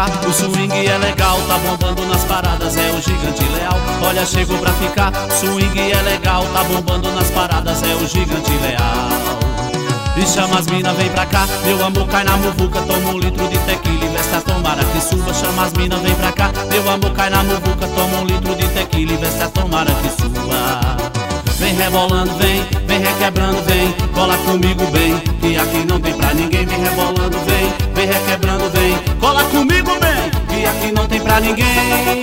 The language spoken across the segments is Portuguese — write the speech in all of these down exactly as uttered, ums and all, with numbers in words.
ficar, o swing é legal, tá bombando nas paradas, é o Gigante Leal. Olha, chegou pra ficar, o swing é legal, tá bombando nas paradas, é o Gigante Leal. E chama as mina, vem pra cá, meu amor cai na muvuca, toma um litro de tequila e veste a tomara que suba. Chama as mina, vem pra cá, meu amor cai na muvuca, toma um litro de tequila e veste a tomara que suba. Vem rebolando, vem, vem requebrando, vem, cola comigo bem, que aqui não tem pra ninguém. Vem rebolando, vem, vem requebrando, vem, cola comigo bem, que aqui não tem pra ninguém.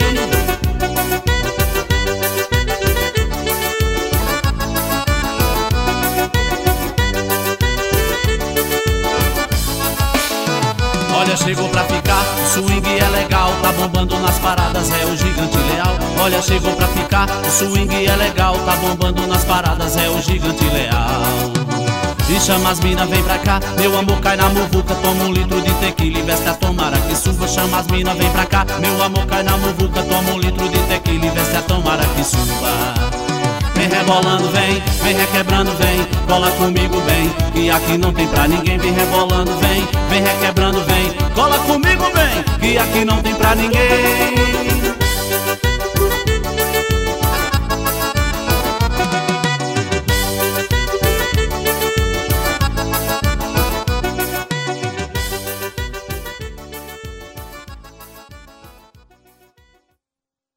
Olha, chegou pra ficar, o swing é legal, tá bombando nas paradas, é o Gigante Leal. Olha, chegou pra ficar, o swing é legal, tá bombando nas paradas, é o Gigante Leal. E chama as mina, vem pra cá, meu amor cai na muvuca, toma um litro de tequila e veste a tomara que suba. Chama as mina, vem pra cá, meu amor cai na muvuca, toma um litro de tequila e veste a tomara que suba. Vem rebolando, vem, vem requebrando, vem, cola comigo bem, que aqui não tem pra ninguém. Vem rebolando, vem, vem requebrando, vem, cola comigo bem, que aqui não tem pra ninguém.